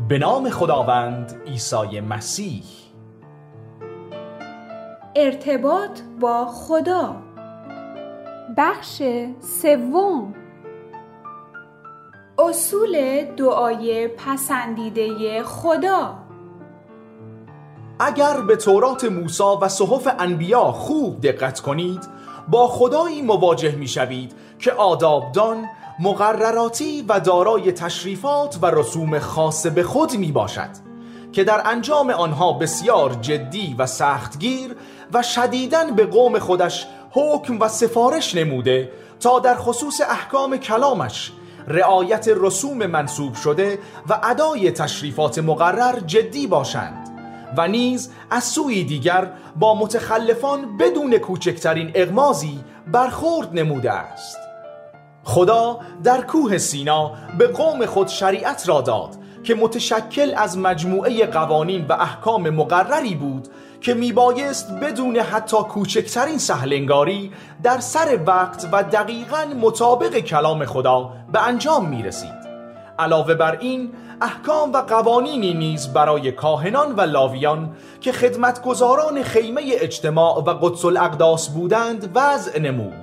به نام خداوند عیسی مسیح. ارتباط با خدا. بخش سوم. اصول دعای پسندیده خدا. اگر به تورات موسی و صحف انبیا خوب دقت کنید، با خدایی مواجه می شوید که آدابدان، مقرراتی و دارای تشریفات و رسوم خاص به خود می باشد که در انجام آنها بسیار جدی و سختگیر و شدیداً به قوم خودش حکم و سفارش نموده تا در خصوص احکام کلامش رعایت رسوم منسوب شده و ادای تشریفات مقرر جدی باشند و نیز از سوی دیگر با متخلفان بدون کوچکترین اغماضی برخورد نموده است. خدا در کوه سینا به قوم خود شریعت را داد که متشکل از مجموعه قوانین و احکام مقرری بود که میبایست بدون حتی کوچکترین سهلنگاری در سر وقت و دقیقاً مطابق کلام خدا به انجام میرسید. علاوه بر این، احکام و قوانینی نیز برای کاهنان و لاویان که خدمتگزاران خیمه اجتماع و قدس الاقداس بودند وضع نمود.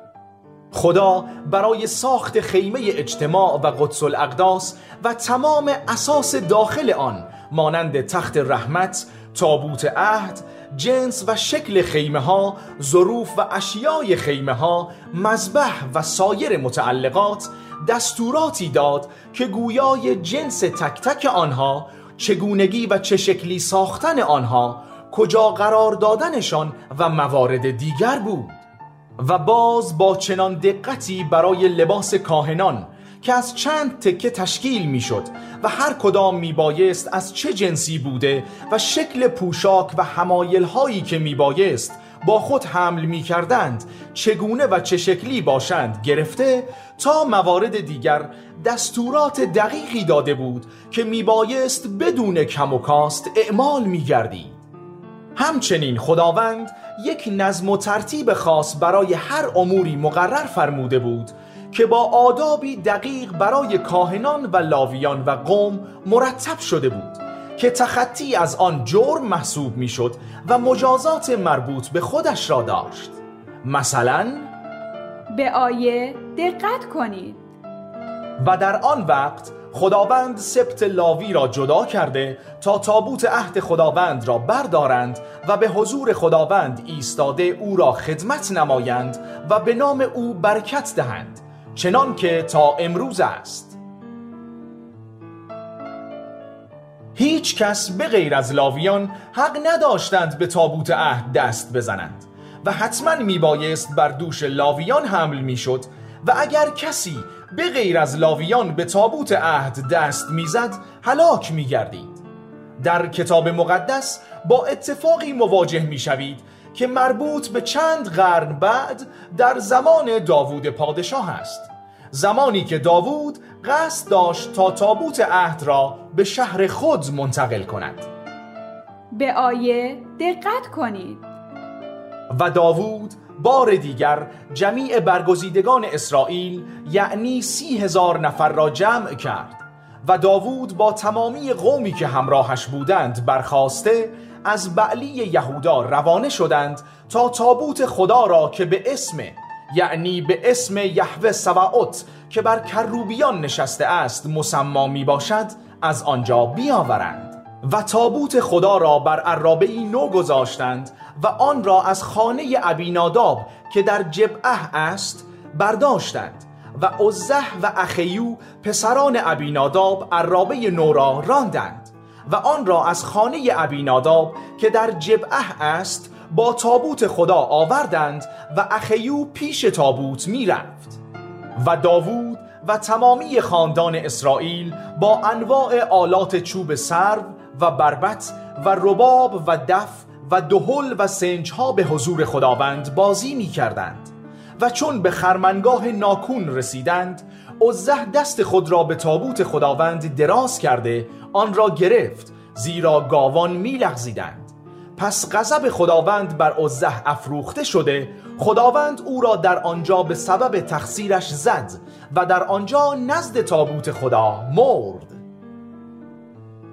خدا برای ساخت خیمه اجتماع و قدس الاقداس و تمام اساس داخل آن مانند تخت رحمت، تابوت عهد، جنس و شکل خیمه ها، ظروف و اشیای خیمه ها، مذبح و سایر متعلقات دستوراتی داد که گویای جنس تک تک آنها، چگونگی و چه شکلی ساختن آنها، کجا قرار دادنشان و موارد دیگر بود. و باز با چنان دقتی برای لباس کاهنان که از چند تکه تشکیل می شد و هر کدام می بایست از چه جنسی بوده و شکل پوشاک و حمایل هایی که می بایست با خود حمل می کردند چگونه و چه شکلی باشند گرفته تا موارد دیگر دستورات دقیقی داده بود که می بایست بدون کم و کاست اعمال می گردید. همچنین خداوند یک نظم و ترتیب خاص برای هر اموری مقرر فرموده بود که با آدابی دقیق برای کاهنان و لاویان و قوم مرتب شده بود که تخطی از آن جرم محسوب می شد و مجازات مربوط به خودش را داشت. مثلا به آیه دقت کنید. و در آن وقت خداوند سبط لاوی را جدا کرده تا تابوت عهد خداوند را بردارند و به حضور خداوند ایستاده او را خدمت نمایند و به نام او برکت دهند، چنان که تا امروز است. هیچ کس به غیر از لاویان حق نداشتند به تابوت عهد دست بزنند و حتما میبایست بر دوش لاویان حمل میشد و اگر کسی به غیر از لاویان به تابوت عهد دست میزد هلاک میگردید. در کتاب مقدس با اتفاقی مواجه میشوید که مربوط به چند قرن بعد در زمان داوود پادشاه است، زمانی که داوود قصد داشت تا تابوت عهد را به شهر خود منتقل کند. به آیه دقت کنید. و داوود بار دیگر جمیع برگزیدگان اسرائیل یعنی 30,000 نفر را جمع کرد و داوود با تمامی قومی که همراهش بودند برخاسته از بعلی یهودا روانه شدند تا تابوت خدا را که به اسم یهوه سباوت که بر کروبیان نشسته است مسمی می باشد از آنجا بیاورند و تابوت خدا را بر عرابه‌ای نو گذاشتند و آن را از خانه ابیناداب که در جبعه است برداشتند و عزه و اخیو پسران ابیناداب عرابه نو را راندند و آن را از خانه ابیناداب که در جبعه است با تابوت خدا آوردند و اخیو پیش تابوت می رفت. و داوود و تمامی خاندان اسرائیل با انواع آلات چوب سرو و بربط و رباب و دف و دهل و سنجها به حضور خداوند بازی می کردند و چون به خرمنگاه ناکون رسیدند عزه دست خود را به تابوت خداوند دراز کرده آن را گرفت، زیرا گاوان می لغزیدند. پس غضب خداوند بر عزه افروخته شده، خداوند او را در آنجا به سبب تقصیرش زد و در آنجا نزد تابوت خدا مرد.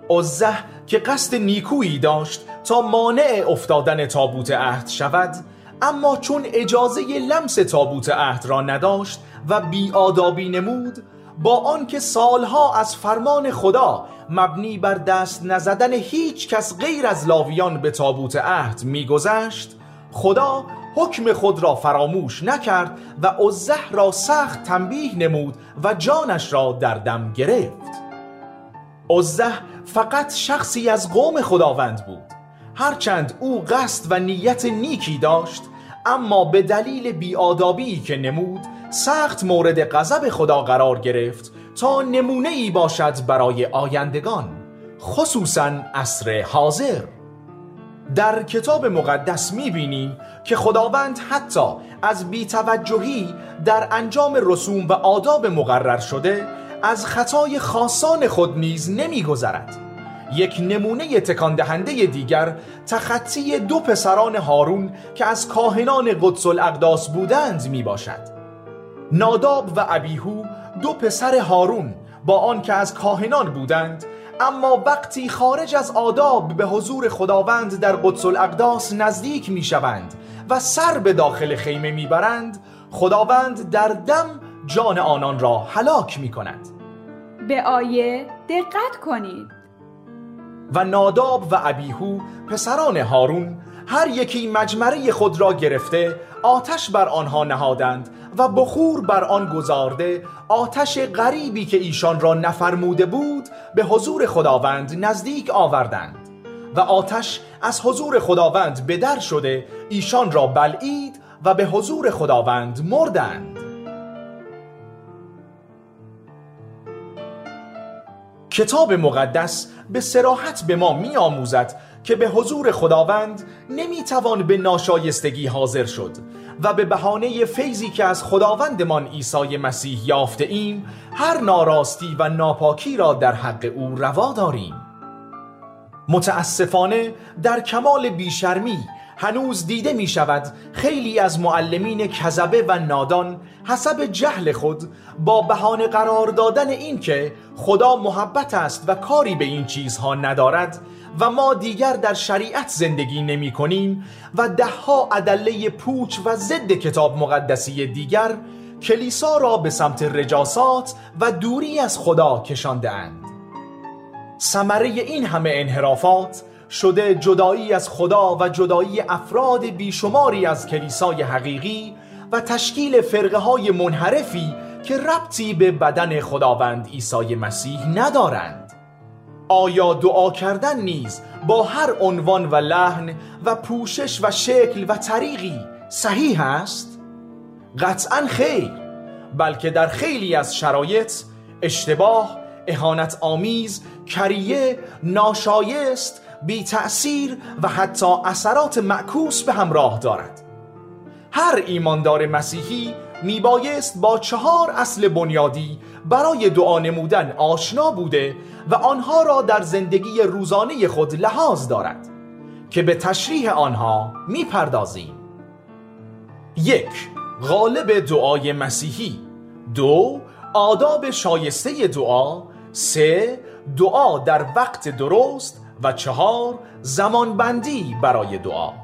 عزه که قصد نیکویی داشت تا مانع افتادن تابوت عهد شود، اما چون اجازه لمس تابوت عهد را نداشت و بی‌آدابی نمود، با آنکه سالها از فرمان خدا مبنی بر دست نزدن هیچ کس غیر از لاویان به تابوت عهد می‌گذشت، خدا حکم خود را فراموش نکرد و عزه را سخت تنبیه نمود و جانش را در دم گرفت. عزه فقط شخصی از قوم خداوند بود. هرچند او قصد و نیت نیکی داشت، اما به دلیل بی‌آدابی که نمود سخت مورد غضب خدا قرار گرفت تا نمونه‌ای باشد برای آیندگان، خصوصاً عصر حاضر. در کتاب مقدس می‌بینیم که خداوند حتی از بی‌توجهی در انجام رسوم و آداب مقرر شده از خطای خاصان خود نیز نمی‌گذرد. یک نمونه تکان دهنده دیگر تخطی 2 پسران هارون که از کاهنان قدس الاقداس بودند می باشد. ناداب و ابیهو 2 پسر هارون با آن که از کاهنان بودند، اما وقتی خارج از آداب به حضور خداوند در قدس الاقداس نزدیک می شوند و سر به داخل خیمه می برند، خداوند در دم جان آنان را هلاک می کند. به آیه دقت کنید. و ناداب و ابیهو پسران هارون هر یکی مجمره خود را گرفته آتش بر آنها نهادند و بخور بر آن گذارده آتش غریبی که ایشان را نفرموده بود به حضور خداوند نزدیک آوردند و آتش از حضور خداوند به در شده ایشان را بلعید و به حضور خداوند مردند. کتاب مقدس به صراحت به ما می آموزد که به حضور خداوند نمی توان به ناشایستگی حاضر شد و به بهانه فیضی که از خداوندمان عیسی مسیح یافته ایم هر ناراستی و ناپاکی را در حق او روا داریم. متاسفانه در کمال بیشرمی هنوز دیده می شود خیلی از معلمین کذبه و نادان حسب جهل خود با بهانه قرار دادن این که خدا محبت است و کاری به این چیزها ندارد و ما دیگر در شریعت زندگی نمی کنیم و 10 ادله پوچ و ضد کتاب مقدسی دیگر کلیسا را به سمت رجاسات و دوری از خدا کشانده اند. ثمره این همه انحرافات شده جدایی از خدا و جدایی افراد بیشماری از کلیسای حقیقی و تشکیل فرقه های منحرفی که ربطی به بدن خداوند عیسی مسیح ندارند. آیا دعا کردن نیز با هر عنوان و لحن و پوشش و شکل و طریقی صحیح است؟ قطعاً خیر، بلکه در خیلی از شرایط اشتباه، اهانت آمیز، کریه، ناشایست، بی تأثیر و حتی اثرات معکوس به همراه دارد. هر ایماندار مسیحی میبایست با 4 اصل بنیادی برای دعا نمودن آشنا بوده و آنها را در زندگی روزانه خود لحاظ دارد که به تشریح آنها میپردازیم. 1. غالب دعای مسیحی. 2. آداب شایسته دعا. 3. دعا در وقت درست. و 4. زمانبندی برای دعا.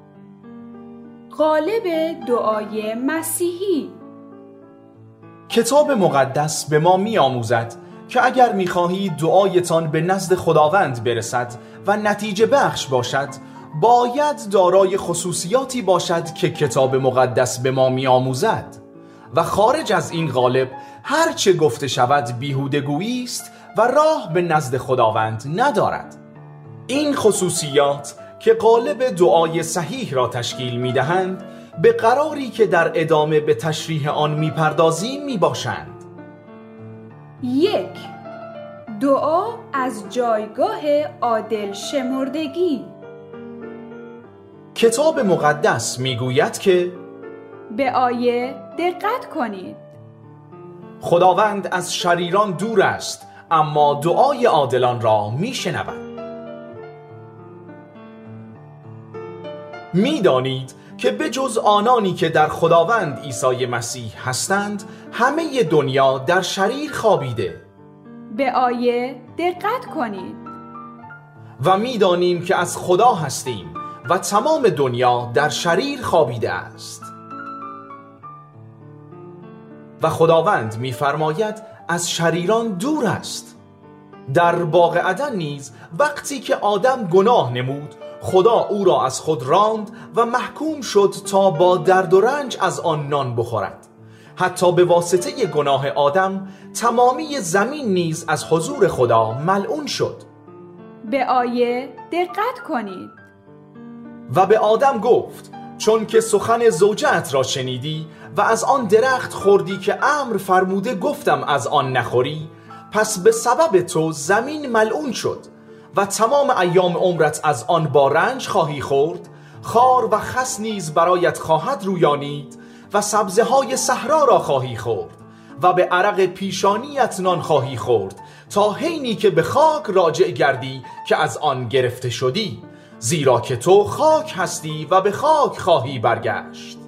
غالب دعای مسیحی. کتاب مقدس به ما می آموزد که اگر می خواهید دعایتان به نزد خداوند برسد و نتیجه بخش باشد، باید دارای خصوصیاتی باشد که کتاب مقدس به ما می آموزد و خارج از این غالب هر چه گفته شود بیهودگویی است و راه به نزد خداوند ندارد. این خصوصیات که غالب دعای صحیح را تشکیل می دهند به قراری که در ادامه به تشریح آن می پردازیم می باشند. 1. دعا از جایگاه عادل شمردگی. کتاب مقدس می گوید که به آیه دقت کنید. خداوند از شریران دور است اما دعای عادلان را می شنود. می دانید که بجز آنانی که در خداوند عیسی مسیح هستند همه دنیا در شریر خوابیده. به آیه دقت کنید. و می‌دانیم که از خدا هستیم و تمام دنیا در شریر خوابیده است. و خداوند می‌فرماید از شریران دور است. در باغ عدن نیز وقتی که آدم گناه نمود، خدا او را از خود راند و محکوم شد تا با درد و رنج از آن نان بخورد. حتی به واسطه گناه آدم تمامی زمین نیز از حضور خدا ملعون شد. به آیه دقت کنید. و به آدم گفت چون که سخن زوجت را شنیدی و از آن درخت خوردی که امر فرموده گفتم از آن نخوری، پس به سبب تو زمین ملعون شد و تمام ایام عمرت از آن با رنج خواهی خورد. خار و خس نیز برایت خواهد رویانید و سبزه های صحرا را خواهی خورد و به عرق پیشانیت نان خواهی خورد تا حینی که به خاک راجع گردی که از آن گرفته شدی، زیرا که تو خاک هستی و به خاک خواهی برگشت.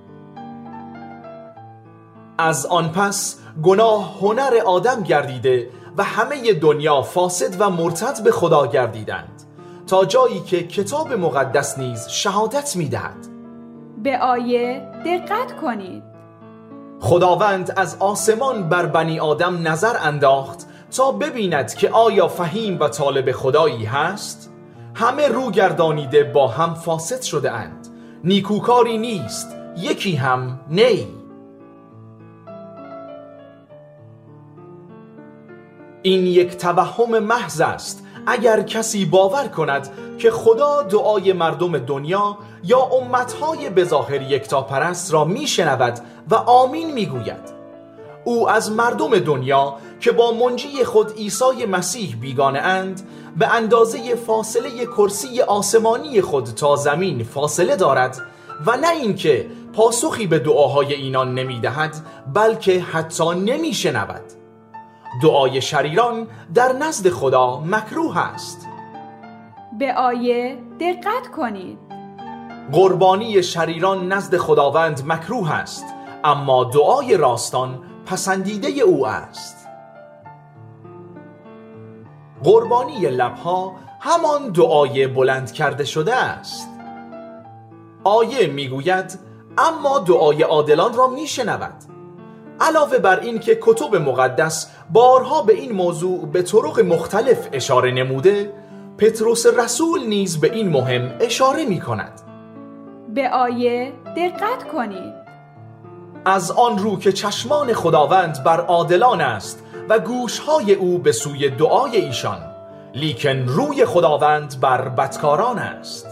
از آن پس گناه هنر آدم گردیده و همه دنیا فاسد و مرتد به خدا گردیدند، تا جایی که کتاب مقدس نیز شهادت می‌دهد. به آیه دقت کنید. خداوند از آسمان بر بنی آدم نظر انداخت تا ببیند که آیا فهیم و طالب خدایی هست. همه رو گردانیده با هم فاسد شده اند، نیکوکاری نیست، یکی هم نی. این یک توهم محض است اگر کسی باور کند که خدا دعای مردم دنیا یا امتهای بظاهر یکتاپرست را میشنود و آمین میگوید. او از مردم دنیا که با منجی خود عیسی مسیح بیگانه اند به اندازه فاصله کرسی آسمانی خود تا زمین فاصله دارد و نه اینکه پاسخی به دعاهای اینان نمیدهد بلکه حتی نمیشنود. دعای شریران در نزد خدا مکروه است. به آیه دقت کنید. قربانی شریران نزد خداوند مکروه است، اما دعای راستان پسندیده او است. قربانی لبها همان دعای بلند کرده شده است. آیه میگوید اما دعای عادلان را میشنود. علاوه بر این که کتب مقدس بارها به این موضوع به طرق مختلف اشاره نموده، پتروس رسول نیز به این مهم اشاره می کند. به آیه دقت کنید. از آن رو که چشمان خداوند بر عادلان است و گوشهای او به سوی دعای ایشان، لیکن روی خداوند بر بدکاران است.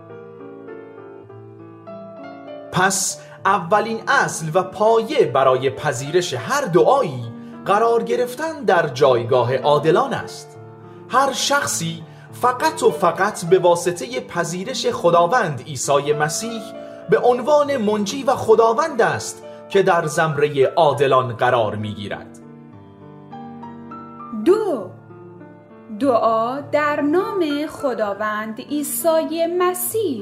پس اولین اصل و پایه برای پذیرش هر دعایی قرار گرفتن در جایگاه عادلان است. هر شخصی فقط و فقط به واسطه پذیرش خداوند عیسی مسیح به عنوان منجی و خداوند است که در زمره عادلان قرار می‌گیرد. دعا در نام خداوند عیسی مسیح.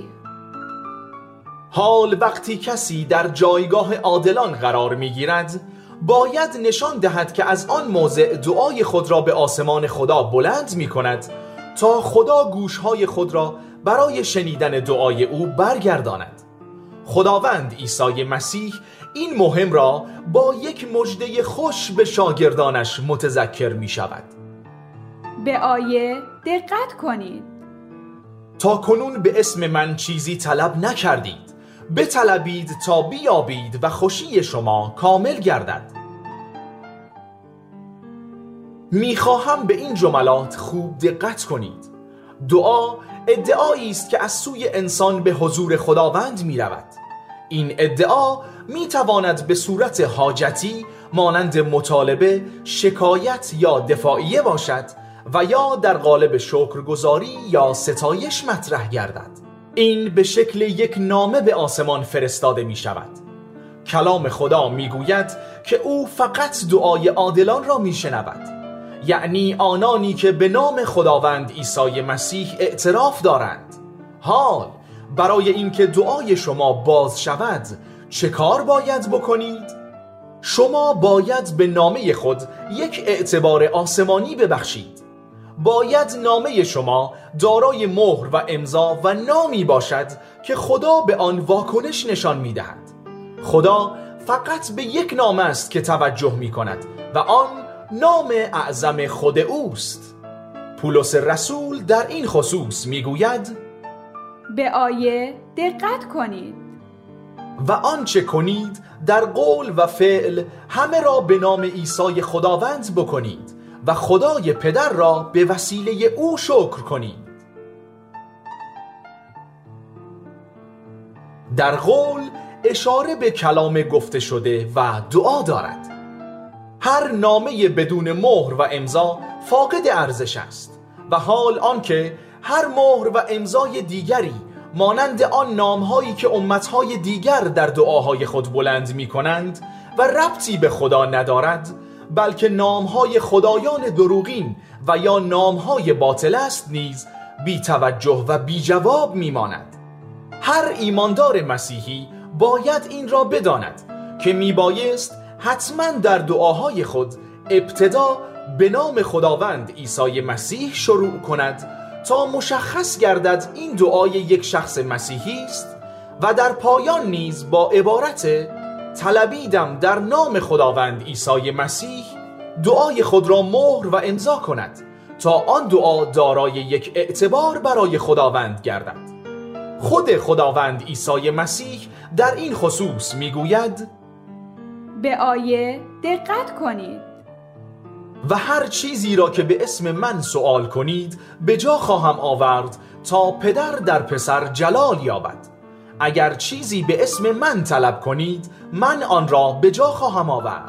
حال وقتی کسی در جایگاه عادلان قرار می‌گیرد، باید نشان دهد که از آن موضع دعای خود را به آسمان خدا بلند می‌کند تا خدا گوشهای خود را برای شنیدن دعای او برگرداند. خداوند عیسی مسیح این مهم را با یک مژده خوش به شاگردانش متذکر می‌شود. به آیه دقت کنید. تا کنون به اسم من چیزی طلب نکردید، بطلبید تا بیابید و خوشی شما کامل گردد. میخواهم به این جملات خوب دقت کنید. دعا ادعایی است که از سوی انسان به حضور خداوند می رود. این ادعا می تواند به صورت حاجتی مانند مطالبه، شکایت یا دفاعیه باشد و یا در قالب شکرگزاری یا ستایش مطرح گردد. این به شکل یک نامه به آسمان فرستاده می شود. کلام خدا می گوید که او فقط دعای عادلان را می شنود، یعنی آنانی که به نام خداوند عیسی مسیح اعتراف دارند. حال برای اینکه دعای شما باز شود چه کار باید بکنید؟ شما باید به نامه خود یک اعتبار آسمانی ببخشید. باید نامه شما دارای مهر و امضا و نامی باشد که خدا به آن واکنش نشان می‌دهد. خدا فقط به یک نام است که توجه می‌کند و آن نام اعظم خود اوست. پولس رسول در این خصوص می‌گوید: به آیه دقت کنید و آنچه کنید در قول و فعل همه را به نام عیسی خداوند بکنید و خدای پدر را به وسیله او شکر کنید. در قول اشاره به کلام گفته شده و دعا دارد. هر نامه بدون مهر و امضا فاقد ارزش است و حال آنکه هر مهر و امضای دیگری مانند آن نامهایی که امتهای دیگر در دعاهای خود بلند می کنند و ربطی به خدا ندارد، بلکه نامهای خدایان دروغین و یا نامهای باطل است، نیز بی توجه و بی جواب می ماند. هر ایماندار مسیحی باید این را بداند که می بایست حتما در دعاهای خود ابتدا به نام خداوند عیسی مسیح شروع کند تا مشخص گردد این دعای یک شخص مسیحی است و در پایان نیز با عبارت طلبیدم در نام خداوند عیسی مسیح دعای خود را مهر و امضا کند تا آن دعا دارای یک اعتبار برای خداوند گردد. خود خداوند عیسی مسیح در این خصوص میگوید: به آیه دقت کنید و هر چیزی را که به اسم من سؤال کنید به جا خواهم آورد تا پدر در پسر جلال یابد. اگر چیزی به اسم من طلب کنید من آن را به جا خواهم آورد.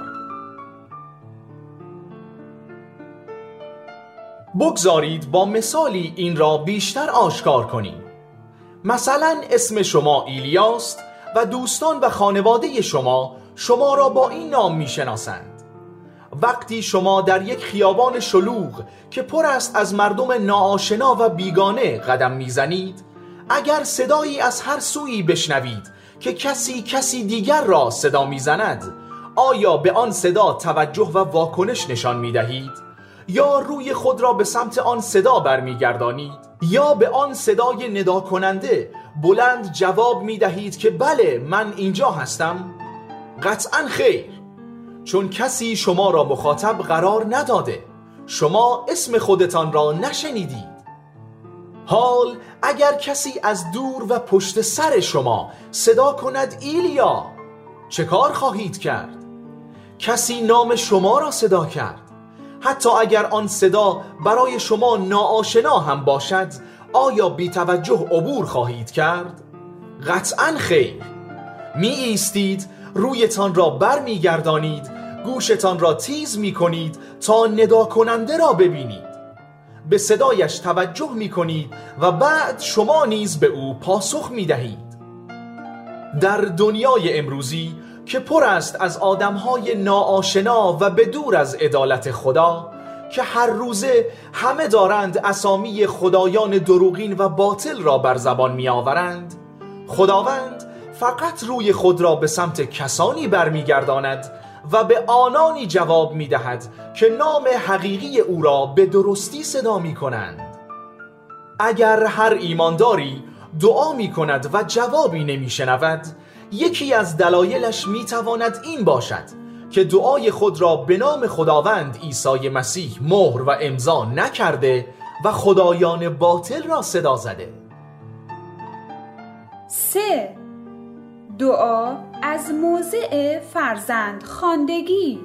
بگذارید با مثالی این را بیشتر آشکار کنیم. مثلا اسم شما ایلیاست و دوستان و خانواده شما را با این نام میشناسند. وقتی شما در یک خیابان شلوغ که پر است از مردم ناآشنا و بیگانه قدم میزنید، اگر صدایی از هر سویی بشنوید که کسی دیگر را صدا میزند، آیا به آن صدا توجه و واکنش نشان میدهید؟ یا روی خود را به سمت آن صدا برمیگردانید؟ یا به آن صدای ندا کننده بلند جواب میدهید که بله من اینجا هستم؟ قطعاً خیر، چون کسی شما را مخاطب قرار نداده. شما اسم خودتان را نشنیدید. حال اگر کسی از دور و پشت سر شما صدا کند ایلیا، چه کار خواهید کرد؟ کسی نام شما را صدا کرد. حتی اگر آن صدا برای شما ناآشنا هم باشد، آیا بی توجه عبور خواهید کرد؟ قطعاً خیر. می ایستید، رویتان را بر می گردانید، گوشتان را تیز می کنید تا ندا کننده را ببینید. به صدایش توجه می کنید و بعد شما نیز به او پاسخ می دهید. در دنیای امروزی که پر است از آدمهای ناآشنا و به دور از عدالت خدا، که هر روزه همه دارند اسامی خدایان دروغین و باطل را بر زبان می آورند، خداوند فقط روی خود را به سمت کسانی برمیگرداند و به آنانی جواب می دهد که نام حقیقی او را به درستی صدا می کنند. اگر هر ایمانداری دعا می کند و جوابی نمی شنود، یکی از دلایلش می تواند این باشد که دعای خود را به نام خداوند عیسی مسیح مهر و امضا نکرده و خدایان باطل را صدا زده. 3. دعا از موضع فرزند خواندگی.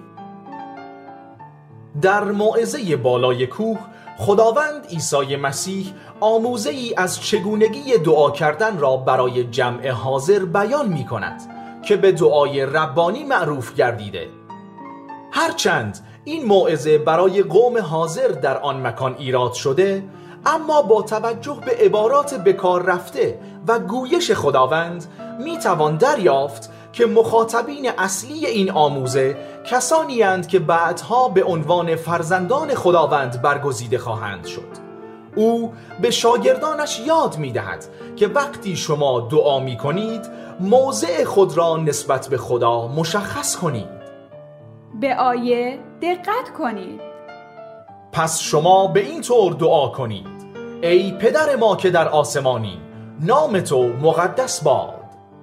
در موعظه بالای کوه خداوند عیسی مسیح آموزه‌ای از چگونگی دعا کردن را برای جمع حاضر بیان می کند که به دعای ربانی معروف گردیده. هرچند این موعظه برای قوم حاضر در آن مکان ایراد شده، اما با توجه به عبارات بکار رفته و گویش خداوند می توان دریافت که مخاطبین اصلی این آموزه کسانی اند که بعدها به عنوان فرزندان خداوند برگزیده خواهند شد. او به شاگردانش یاد می دهد که وقتی شما دعا می کنید موضع خود را نسبت به خدا مشخص کنید. به آیه دقت کنید پس شما به این طور دعا کنید: ای پدر ما که در آسمانی، نام تو مقدس باد.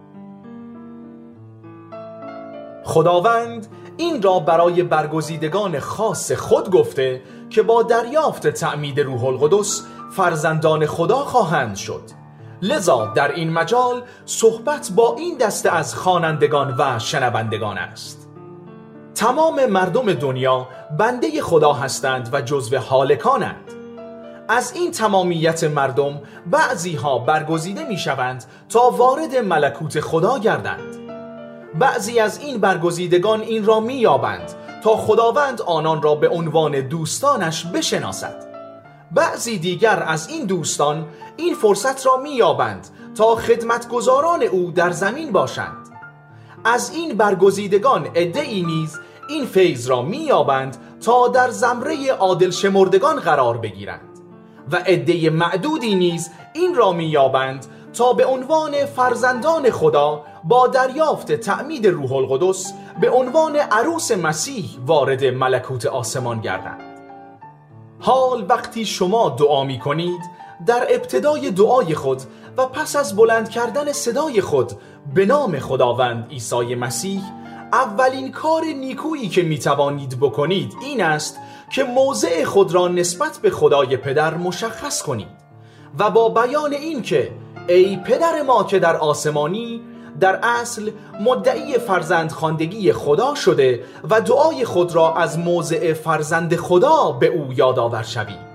خداوند این را برای برگزیدگان خاص خود گفته که با دریافت تعمید روح القدس فرزندان خدا خواهند شد. لذا در این مجال صحبت با این دسته از خوانندگان و شنوندگان است. تمام مردم دنیا بنده خدا هستند و جزو حالکانند. از این تمامیت مردم بعضی ها برگزیده می شوند تا وارد ملکوت خدا گردند. بعضی از این برگزیدگان این را می یابند تا خداوند آنان را به عنوان دوستانش بشناسد. بعضی دیگر از این دوستان این فرصت را می یابند تا خدمتگزاران او در زمین باشند. از این برگزیدگان عده‌ای نیز این فیض را می یابند تا در زمره عادل شمردگان قرار بگیرند و عده معدودی نیز این را می یابند تا به عنوان فرزندان خدا با دریافت تعمید روح القدس به عنوان عروس مسیح وارد ملکوت آسمان گردند. حال وقتی شما دعا می کنید، در ابتدای دعای خود و پس از بلند کردن صدای خود به نام خداوند عیسی مسیح، اولین کار نیکویی که می توانید بکنید این است که موضع خود را نسبت به خدای پدر مشخص کنید و با بیان این که ای پدر ما که در آسمانی، در اصل مدعی فرزندخواندگی خدا شده و دعای خود را از موضع فرزند خدا به او یادآور شوید.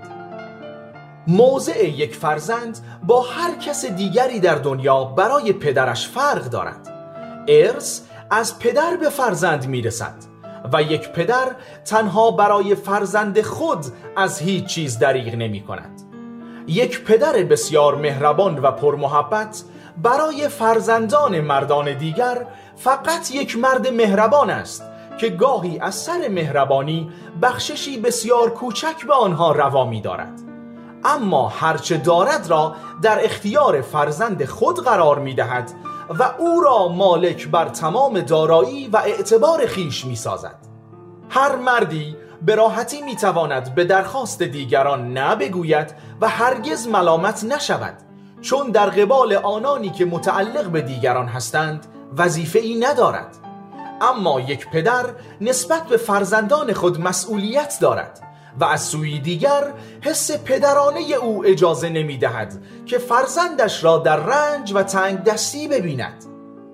موضع یک فرزند با هر کس دیگری در دنیا برای پدرش فرق دارد. ارث از پدر به فرزند میرسد و یک پدر تنها برای فرزند خود از هیچ چیز دریغ نمی کند. یک پدر بسیار مهربان و پرمحبت برای فرزندان مردان دیگر فقط یک مرد مهربان است که گاهی از سر مهربانی بخششی بسیار کوچک به آنها روا می دارد، اما هرچه دارد را در اختیار فرزند خود قرار می دهد و او را مالک بر تمام دارایی و اعتبار خیش می سازد. هر مردی به راحتی می تواند به درخواست دیگران نه بگوید و هرگز ملامت نشود، چون در قبال آنانی که متعلق به دیگران هستند وظیفه‌ای ندارد. اما یک پدر نسبت به فرزندان خود مسئولیت دارد و از سوی دیگر حس پدرانه او اجازه نمی دهد که فرزندش را در رنج و تنگ دستی ببیند.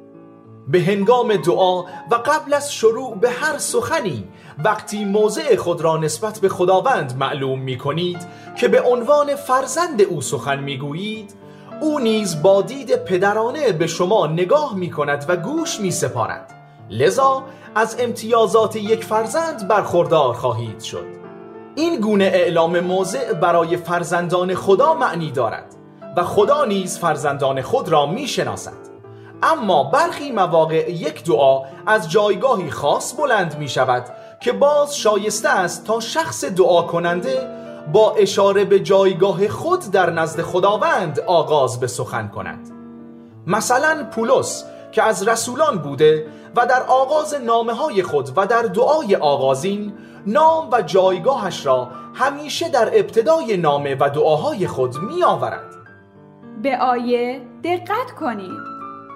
به هنگام دعا و قبل از شروع به هر سخنی، وقتی موضع خود را نسبت به خداوند معلوم می کنید که به عنوان فرزند او سخن می گویید، او نیز با دید پدرانه به شما نگاه می کند و گوش می سپارد. لذا از امتیازات یک فرزند برخوردار خواهید شد. این گونه اعلام موضع برای فرزندان خدا معنی دارد و خدا نیز فرزندان خود را می شناسد. اما برخی مواقع یک دعا از جایگاهی خاص بلند می شود که باز شایسته است تا شخص دعا کننده با اشاره به جایگاه خود در نزد خداوند آغاز به سخن کند. مثلا پولس که از رسولان بوده و در آغاز نامه‌های خود و در دعای آغازین نام و جایگاهش را همیشه در ابتدای نامه و دعاهای خود می آورد. به آیه دقت کنید.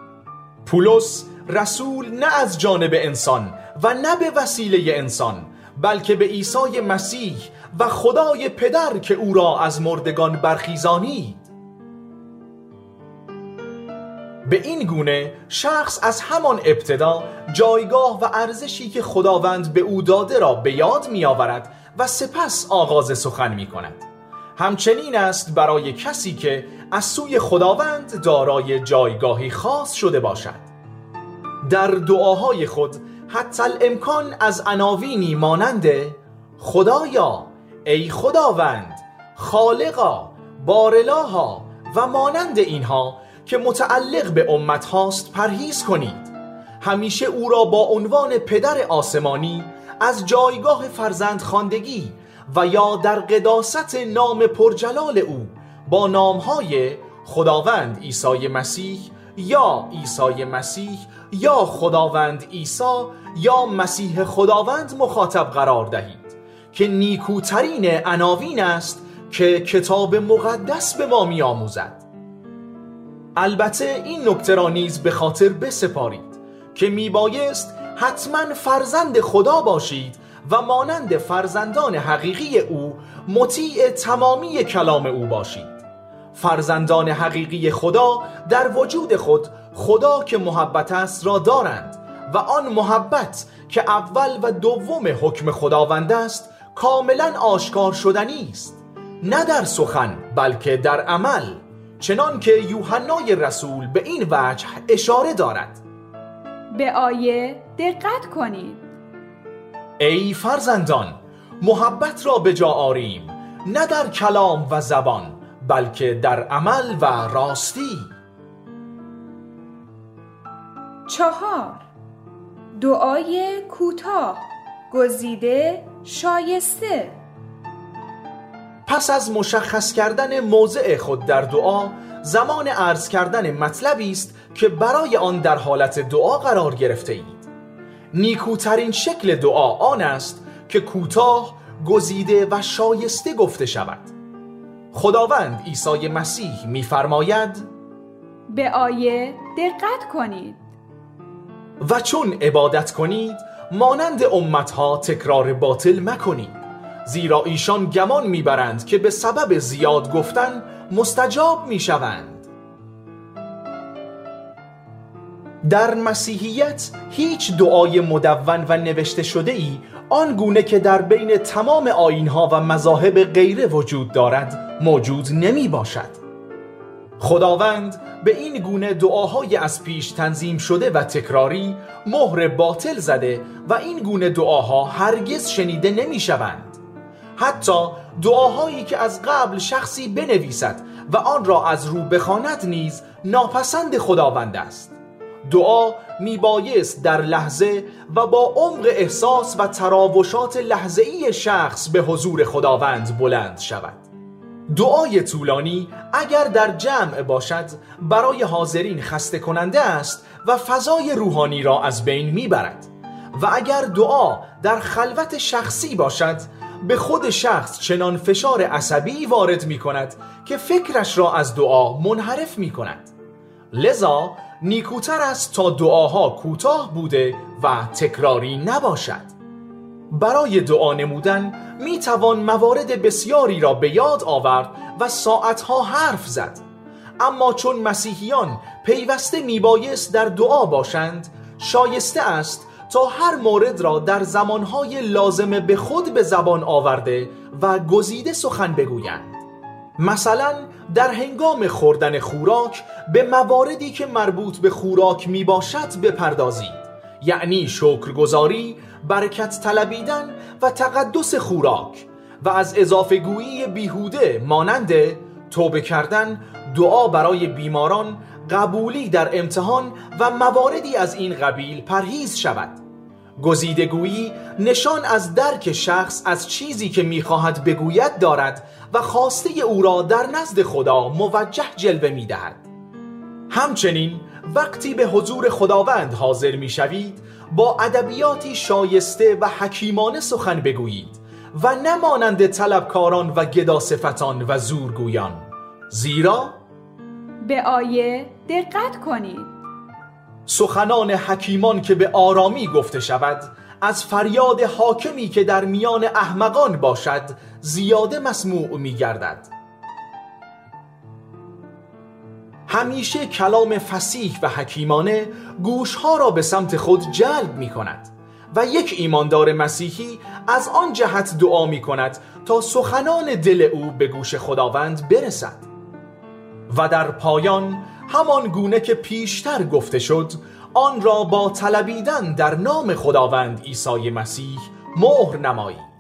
پولس رسول نه از جانب انسان و نه به وسیله انسان، بلکه به عیسی مسیح و خدای پدر که او را از مردگان برخیزانید. به این گونه شخص از همان ابتدا جایگاه و ارزشی که خداوند به او داده را به یاد می آورد و سپس آغاز سخن می کند. همچنین است برای کسی که از سوی خداوند دارای جایگاهی خاص شده باشد. در دعاهای خود حتی الامکان از عناوینی مانند خدایا، ای خداوند، خالقا، بارالها و مانند اینها که متعلق به امت هاست پرهیز کنید. همیشه او را با عنوان پدر آسمانی از جایگاه فرزند خواندگی و یا در قداست نام پرجلال او با نامهای خداوند عیسی مسیح یا عیسی مسیح یا خداوند عیسی یا مسیح خداوند مخاطب قرار دهید که نیکوترین عناوین است که کتاب مقدس به ما می آموزد. البته این نکته را نیز به خاطر بسپارید که می بایست حتما فرزند خدا باشید و مانند فرزندان حقیقی او مطیع تمامی کلام او باشید. فرزندان حقیقی خدا در وجود خود خدا که محبت است را دارند و آن محبت که اول و دوم حکم خداوند است کاملا آشکار شدنی است، نه در سخن بلکه در عمل، چنان که یوحنای رسول به این وجه اشاره دارد. به آیه دقت کنید. ای فرزندان، محبت را به جا آریم، نه در کلام و زبان بلکه در عمل و راستی. 4. دعای کوتاه، گزیده، شایسته. پس از مشخص کردن موضع خود در دعا، زمان عرض کردن مطلبی است که برای آن در حالت دعا قرار گرفته اید. نیکوترین شکل دعا آن است که کوتاه، گزیده و شایسته گفته شود. خداوند عیسی مسیح می‌فرماید: به آیه دقت کنید. و چون عبادت کنید مانند امتها تکرار باطل مکنید، زیرا ایشان گمان میبرند که به سبب زیاد گفتن مستجاب میشوند. در مسیحیت هیچ دعای مدون و نوشته شده ای آن گونه که در بین تمام آیین‌ها و مذاهب غیره وجود دارد موجود نمی باشد. خداوند به این گونه دعاهای از پیش تنظیم شده و تکراری مهر باطل زده و این گونه دعاها هرگز شنیده نمی شوند. حتی دعاهایی که از قبل شخصی بنویسد و آن را از رو بخواند نیز ناپسند خداوند است. دعا می بایست در لحظه و با عمق احساس و تراوشات لحظه‌ای شخص به حضور خداوند بلند شود. دعای طولانی اگر در جمع باشد برای حاضرین خسته کننده است و فضای روحانی را از بین میبرد، و اگر دعا در خلوت شخصی باشد به خود شخص چنان فشار عصبی وارد می کند که فکرش را از دعا منحرف می کند. لذا نیکوتر است تا دعاها کوتاه بوده و تکراری نباشد. برای دعا نمودن می توان موارد بسیاری را به یاد آورد و ساعتها حرف زد، اما چون مسیحیان پیوسته می بایست در دعا باشند، شایسته است تا هر مورد را در زمانهای لازم به خود به زبان آورده و گزیده سخن بگویند. مثلا در هنگام خوردن خوراک به مواردی که مربوط به خوراک می باشد بپردازید، یعنی شکرگزاری، برکت طلبیدن و تقدس خوراک، و از اضافه گویی بیهوده مانند توبه کردن، دعا برای بیماران، قبولی در امتحان و مواردی از این قبیل پرهیز شود. گزیدگویی نشان از درک شخص از چیزی که می‌خواهد بگوید دارد و خواسته او را در نزد خدا موجه جلوه می‌دهد. همچنین وقتی به حضور خداوند حاضر می‌شوید با ادبیاتی شایسته و حکیمانه سخن بگویید و نه مانند طلبکاران و گداصفتان و زورگویان، زیرا به آیه دقت کنید. سخنان حکیمان که به آرامی گفته شود از فریاد حاکمی که در میان احمقان باشد زیاده مسموع می گردد. همیشه کلام فصیح و حکیمانه گوشها را به سمت خود جلب می کند و یک ایماندار مسیحی از آن جهت دعا می کند تا سخنان دل او به گوش خداوند برسد. و در پایان همان گونه که پیشتر گفته شد آن را با طلبیدن در نام خداوند عیسی مسیح مهر نمایید.